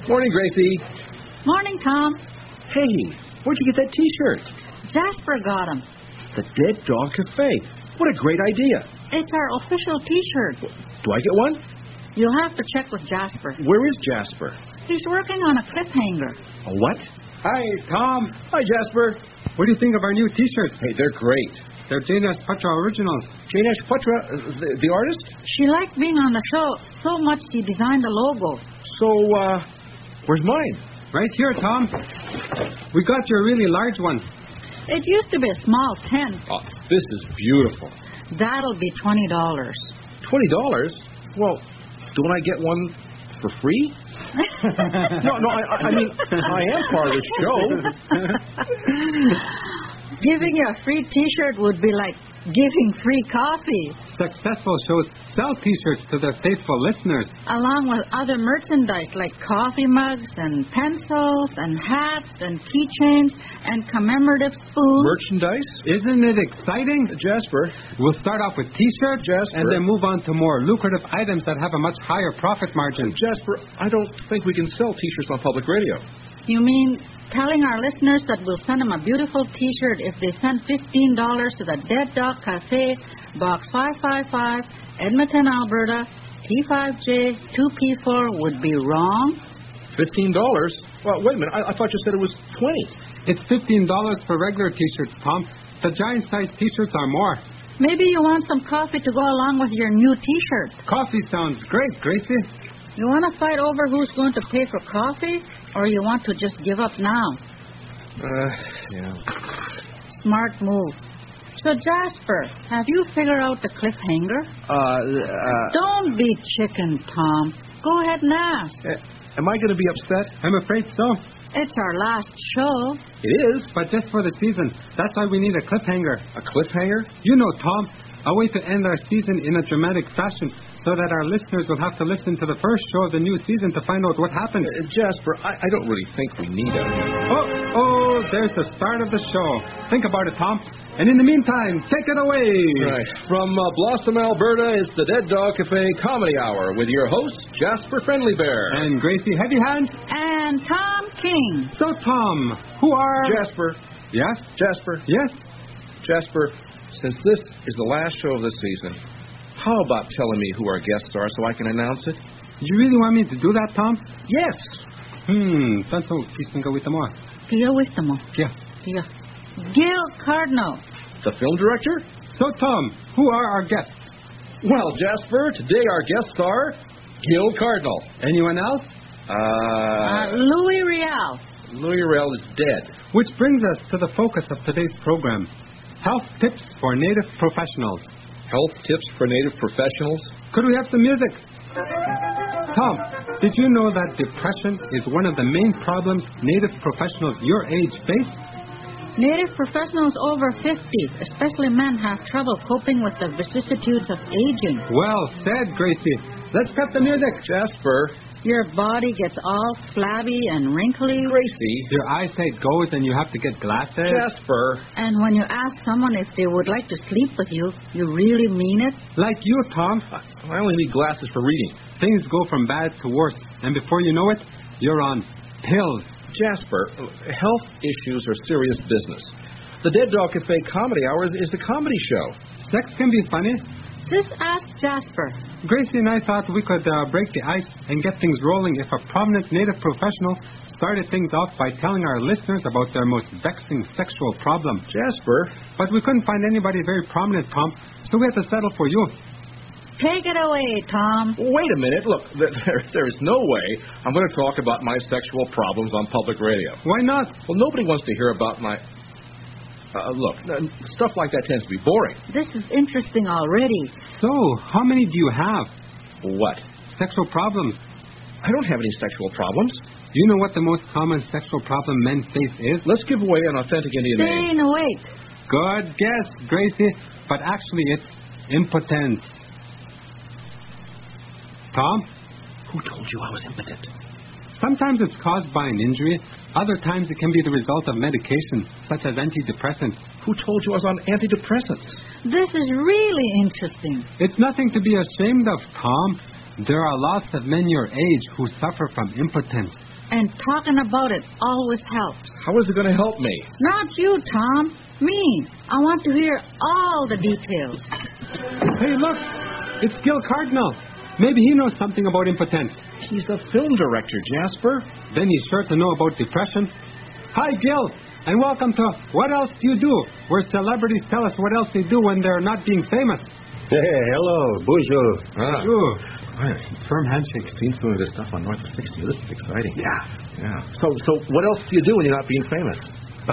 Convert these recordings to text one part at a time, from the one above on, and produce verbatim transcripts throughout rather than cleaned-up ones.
Morning, Gracie. Morning, Tom. Hey, where'd you get that T-shirt? Jasper got him. The Dead Dog Cafe. What a great idea. It's our official T-shirt. Do I get one? You'll have to check with Jasper. Where is Jasper? He's working on a cliffhanger. A what? Hi, Tom. Hi, Jasper. What do you think of our new T-shirts? Hey, they're great. They're Jane Patra originals. Jane Ashpatra, uh, the, the artist? She liked being on the show so much she designed a logo. So, uh, where's mine? Right here, Tom. We got you a really large one. It used to be a small tent. Oh, this is beautiful. That'll be twenty dollars. twenty dollars? Well, don't I get one for free? no, no, I, I mean, I am part of the show. Giving you a free T-shirt would be like giving free coffee. Successful shows sell T-shirts to their faithful listeners. Along with other merchandise like coffee mugs and pencils and hats and keychains and commemorative spoons. Merchandise? Isn't it exciting? Jasper. We'll start off with T-shirts Jasper. and then move on to more lucrative items that have a much higher profit margin. Jasper, I don't think we can sell T-shirts on public radio. You mean telling our listeners that we'll send them a beautiful T-shirt if they send fifteen dollars to the Dead Dog Cafe, Box five five five, Edmonton, Alberta, T five J two P four would be wrong? fifteen dollars? Well, wait a minute. I, I thought you said it was twenty dollars. It's fifteen dollars for regular T-shirts, Tom. The giant-sized T-shirts are more. Maybe you want some coffee to go along with your new T-shirt. Coffee sounds great, Gracie. You want to fight over who's going to pay for coffee, or you want to just give up now? Uh, yeah. Smart move. So, Jasper, have you figured out the cliffhanger? Uh, uh... Don't be chicken, Tom. Go ahead and ask. Uh, am I going to be upset? I'm afraid so. It's our last show. It is? But just for the season. That's why we need a cliffhanger. A cliffhanger? You know, Tom, a way to end our season in a dramatic fashion so that our listeners will have to listen to the first show of the new season to find out what happened. Uh, Jasper, I, I don't really think we need a... Oh, oh, there's the start of the show. Think about it, Tom. And in the meantime, take it away. Right. From uh, Blossom, Alberta, it's the Dead Dog Cafe Comedy Hour with your host, Jasper Friendly Bear. And Gracie Heavy Hand. And Tom King. So, Tom, who are... Jasper. Yes? Jasper. Yes? Jasper, since this is the last show of the season, how about telling me who our guests are so I can announce it? You really want me to do that, Tom? Yes. Hmm, tanto kisinga with the more. Pia Wistamo. Yeah. Pia. Gil Cardinal. The film director? So, Tom, who are our guests? Well, Jasper, today our guests are Gil Cardinal. Anyone else? Uh, Uh, Louis Rial. Louis Riel is dead. Which brings us to the focus of today's program. Health tips for native professionals. Health tips for native professionals? Could we have some music? Tom, did you know that depression is one of the main problems native professionals your age face? Native professionals over fifty, especially men, have trouble coping with the vicissitudes of aging. Well said, Gracie. Let's cut the music. Jasper. Your body gets all flabby and wrinkly. Gracie. Your eyesight goes and you have to get glasses. Jasper. And when you ask someone if they would like to sleep with you, you really mean it? Like you, Tom. I only need glasses for reading. Things go from bad to worse. And before you know it, you're on pills. Jasper, health issues are serious business. The Dead Dog Cafe Comedy Hour is a comedy show. Sex can be funny. Just ask Jasper. Gracie and I thought we could uh, break the ice and get things rolling if a prominent native professional started things off by telling our listeners about their most vexing sexual problem. Jasper. But we couldn't find anybody very prominent, Tom, so we had to settle for you. Take it away, Tom. Wait a minute. Look, there, there is no way I'm going to talk about my sexual problems on public radio. Why not? Well, nobody wants to hear about my... Uh, look, stuff like that tends to be boring. This is interesting already. So, how many do you have? What? Sexual problems. I don't have any sexual problems. Do you know what the most common sexual problem men face is? Let's give away an authentic Indian name. Staying awake. Good guess, Gracie. But actually, it's impotence. Tom? Who told you I was impotent? Sometimes it's caused by an injury. Other times it can be the result of medication, such as antidepressants. Who told you I was on antidepressants? This is really interesting. It's nothing to be ashamed of, Tom. There are lots of men your age who suffer from impotence. And talking about it always helps. How is it going to help me? Not you, Tom. Me. I want to hear all the details. Hey, look. It's Gil Cardinal. Maybe he knows something about impotence. He's a film director, Jasper. Then he's sure to know about depression. Hi, Gil. And welcome to What Else Do You Do? Where celebrities tell us what else they do when they're not being famous. Hey, hello. Bonjour. Ah. Ooh. Firm handshake. Scenes doing this stuff on North sixty. This is exciting. Yeah. Yeah. So, so what else do you do when you're not being famous?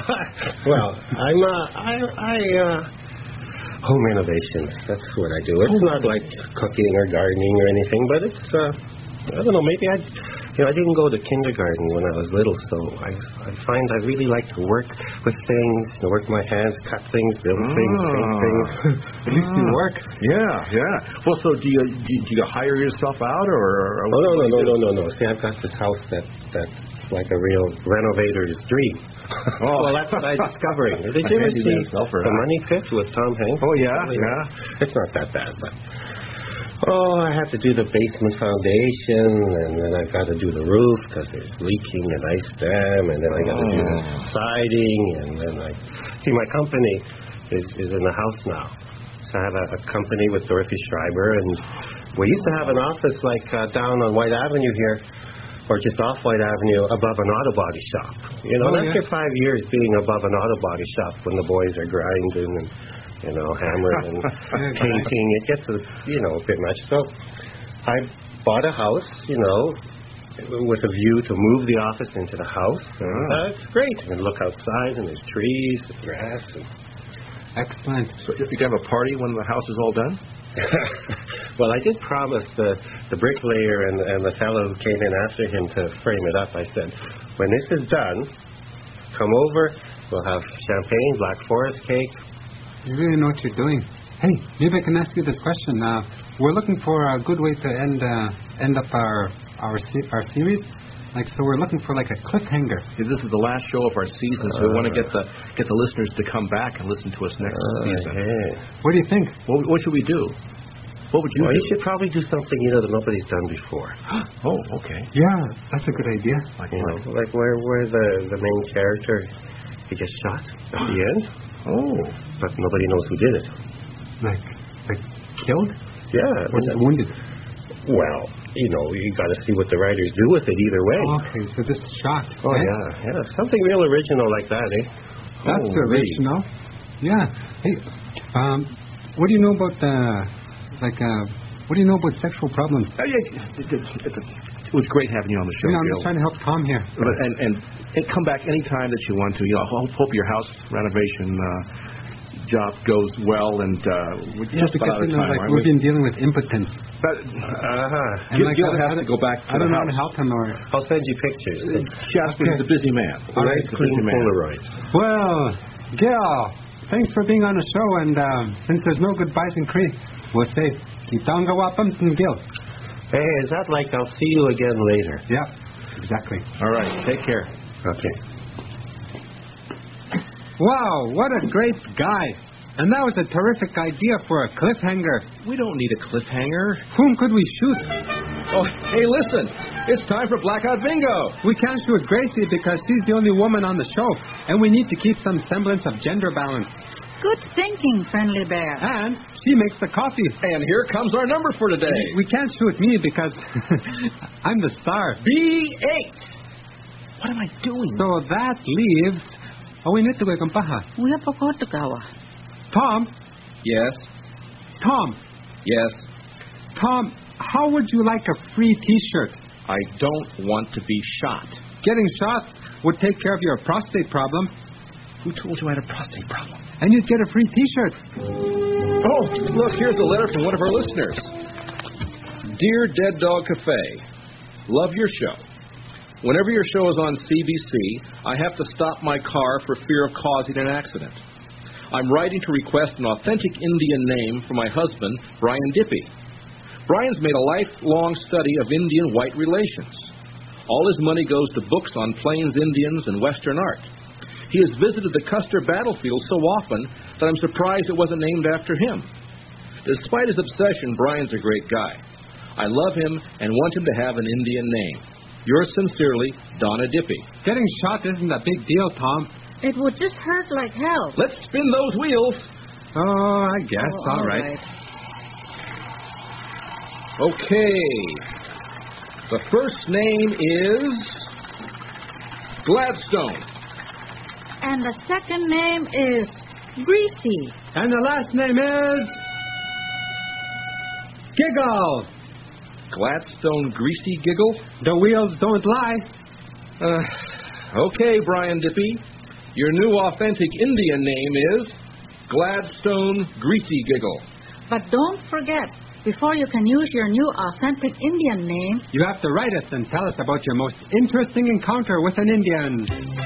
Well, I'm, uh, I, I, uh, home renovations. That's what I do. It's not like cooking or gardening or anything, but it's, uh, I don't know, maybe I, you know, I didn't go to kindergarten when I was little, so I, I find I really like to work with things, you know, work my hands, cut things, build Oh. things, paint things. At least you work. Yeah, yeah. Well, so do you do you, do you hire yourself out, or? or Oh, no, no, no, no, no, no. See, I've got this house that, that's like a real renovator's dream. Oh. Well, that's what I'm discovering. Did you ever see Selfer, The huh? Money Pit with Tom Hanks? Oh, yeah, yeah. It's not that bad, but... Oh, I have to do the basement foundation, and then I've got to do the roof because there's leaking and ice dam, and then I got to do the Oh. siding, and then I... See, my company is, is in the house now. So I have a, a company with Dorothy Schreiber, and we used to have an office like uh, down on White Avenue here, or just off White Avenue, above an auto body shop. You know, Oh, and after yeah. five years being above an auto body shop, when the boys are grinding and, you know, hammering and painting, it gets, a, you know, a bit much. So I bought a house, you know, with a view to move the office into the house. And, uh, it's great. And look outside, and there's trees and grass. And Excellent. So you can have a party when the house is all done? Well, I did promise the, the bricklayer and, and the fellow who came in after him to frame it up. I said, when this is done, come over. We'll have champagne, Black Forest cake. You really know what you're doing. Hey, maybe I can ask you this question. Uh, we're looking for a good way to end uh, end up our our se- our series. Like, so we're looking for like a cliffhanger. See, this is the last show of our season, so we want to get the get the listeners to come back and listen to us next season. Hey. What do you think? What, what should we do? What would you Well, do? you should probably do something, you know, that nobody's done before. Oh, okay. Yeah, that's a good idea. Like You what? know, like where, where the, the main character, he gets shot at the end, Oh. but nobody knows who did it. Like, like killed Yeah. or and that- wounded? Well, you know, you got to see what the writers do with it either way. Okay, so just shot. Oh, eh? yeah, yeah. Something real original like that, eh? That's Oh, really? original. Yeah. Hey, um, what do you know about uh, like uh, what do you know about sexual problems? Oh, yeah, it, it, it, it was great having you on the show, You know, I'm Gil. just trying to help Tom here. But, and, and and come back anytime that you want to. You know, I hope, hope your house renovation uh, job goes well, and uh, we're Yeah, just because about out of you know, time. like aren't we've we? been dealing with impotence. But, Uh-huh. And Gil, like, Gil I- has I to don't- go back to I don't the know how to house. help him or. I'll send you pictures. Jasper Okay. is a busy man. All right, He's a clean busy man. Polaroids. Well, Gil, thanks for being on the show, and um, since there's no goodbyes in Cree, we'll say Kitanga Wapam Gil. Hey, is that like I'll see you again later? Yeah, exactly. All right, take care. Okay. Wow, what a great guy! And that was a terrific idea for a cliffhanger. We don't need a cliffhanger. Whom could we shoot? Oh, hey, listen. It's time for Blackout Bingo. We can't shoot Gracie because she's the only woman on the show, and we need to keep some semblance of gender balance. Good thinking, Friendly Bear. And she makes the coffee. And here comes our number for today. We can't shoot me because I'm the star. B eight. What am I doing? So that leaves... Oh, we need to go kampaha. We have Pokotokawa. Tom, Yes, Tom, yes. Tom, how would you like a free T-shirt? I don't want to be shot. Getting shot would take care of your prostate problem, Who told you I had a prostate problem? and you'd get a free T-shirt. Oh, look, here's a letter from one of our listeners. Dear Dead Dog Cafe, love your show. Whenever your show is on C B C, I have to stop my car for fear of causing an accident. I'm writing to request an authentic Indian name for my husband, Brian Dippy. Brian's made a lifelong study of Indian white relations. All his money goes to books on Plains Indians and Western art. He has visited the Custer battlefield so often that I'm surprised it wasn't named after him. Despite his obsession, Brian's a great guy. I love him and want him to have an Indian name. Yours sincerely, Donna Dippy. Getting shot isn't a big deal, Tom. It would just hurt like hell. Let's spin those wheels. Oh, I guess. Oh, all all right. right. Okay. The first name is Gladstone. And the second name is Greasy. And the last name is... Giggle. Gladstone Greasy Giggle? The wheels don't lie. Uh, okay, Brian Dippy. Your new authentic Indian name is Gladstone Greasy Giggle. But don't forget, before you can use your new authentic Indian name, You have to write us and tell us about your most interesting encounter with an Indian.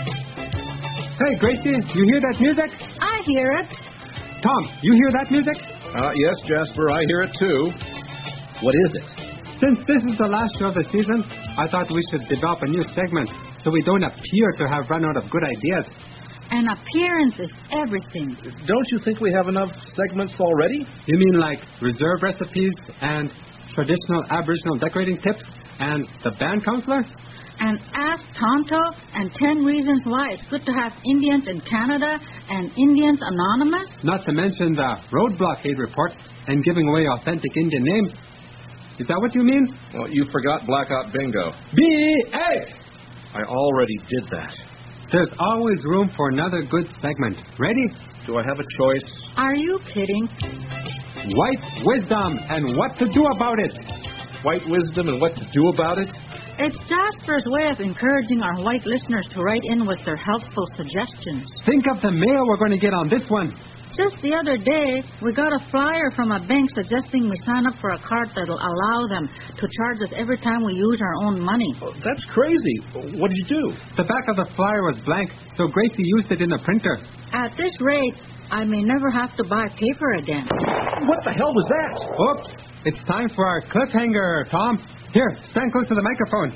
Hey, Gracie, you hear that music? I hear it. Tom, you hear that music? Uh, yes, Jasper, I hear it too. What is it? Since this is the last show of the season, I thought we should develop a new segment so we don't appear to have run out of good ideas. An appearance is everything. Don't you think we have enough segments already? You mean like reserve recipes and traditional Aboriginal decorating tips and the band counselor? And Ask Tonto and ten reasons why it's good to have Indians in Canada and Indians Anonymous? Not to mention the road blockade report and giving away authentic Indian names. Is that what you mean? Well, you forgot Blackout Bingo. B A! I already did that. There's always room for another good segment. Ready? Do I have a choice? Are you kidding? White wisdom and what to do about it. White wisdom and what to do about it? It's Jasper's way of encouraging our white listeners to write in with their helpful suggestions. Think of the mail we're going to get on this one. Just the other day, we got a flyer from a bank suggesting we sign up for a card that'll allow them to charge us every time we use our own money. Oh, that's crazy. What did you do? The back of the flyer was blank, so Gracie used it in the printer. At this rate, I may never have to buy paper again. What the hell was that? Oops. It's time for our cliffhanger, Tom. Here, stand close to the microphone.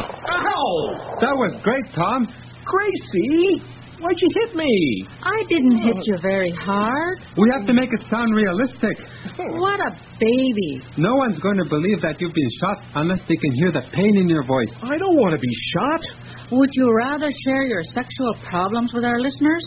Ow! That was great, Tom. Gracie! Why'd you hit me? I didn't hit you very hard. We have to make it sound realistic. What a baby. No one's going to believe that you've been shot unless they can hear the pain in your voice. I don't want to be shot. Would you rather share your sexual problems with our listeners?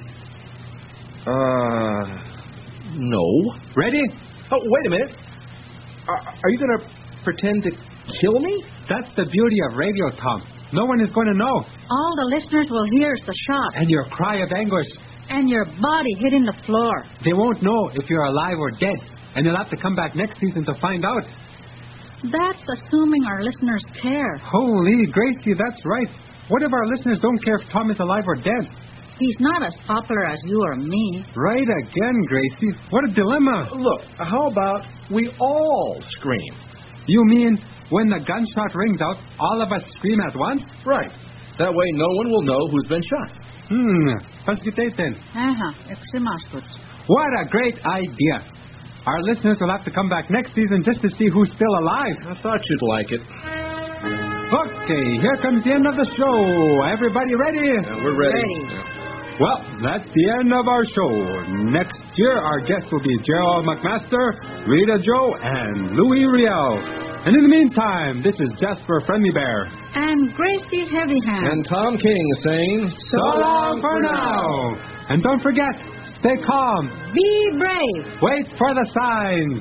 Uh, no. Ready? Oh, wait a minute. Are, are you going to pretend to kill me? That's the beauty of radio, Tom. No one is going to know. All the listeners will hear is the shot And your cry of anguish. and your body hitting the floor. They won't know if you're alive or dead. And you'll have to come back next season to find out. That's assuming our listeners care. Holy Gracie, that's right. What if our listeners don't care if Tom is alive or dead? He's not as popular as you or me. Right again, Gracie. What a dilemma. Look, how about we all scream? You mean when the gunshot rings out, all of us scream at once? Right. That way no one will know who's been shot. Hmm. Facilitaten. Aha, eximasputs. What a great idea. Our listeners will have to come back next season just to see who's still alive. I thought you'd like it. Okay, here comes the end of the show. Everybody ready? Yeah, we're ready. Ready. Yeah. Well, that's the end of our show. Next year, our guests will be Gerald McMaster, Rita Joe, and Louis Riel. And in the meantime, this is Jasper Friendly Bear. And Gracie Heavy Hand. And Tom King saying, So long for now. And don't forget, stay calm. Be brave. Wait for the signs.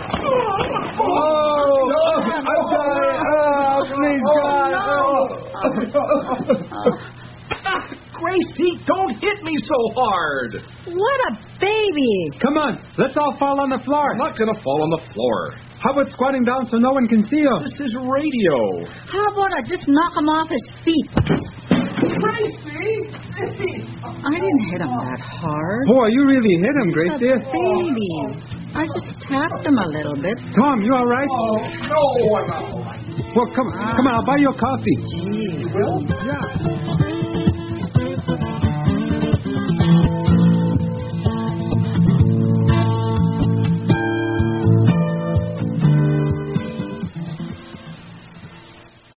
Oh, I'm sorry. Oh, please, God. Gracie, don't hit me so hard. What a baby. Come on, let's all fall on the floor. I'm not going to fall on the floor. How about squatting down so no one can see you? This is radio. How about I just knock him off his feet? Gracie! I didn't hit him that hard. Boy, you really hit him, He's a Gracie. baby. I just tapped him a little bit. Tom, you all right? Oh, no, I'm not. Well, come, come on, I'll buy you a coffee. Gee. Yeah.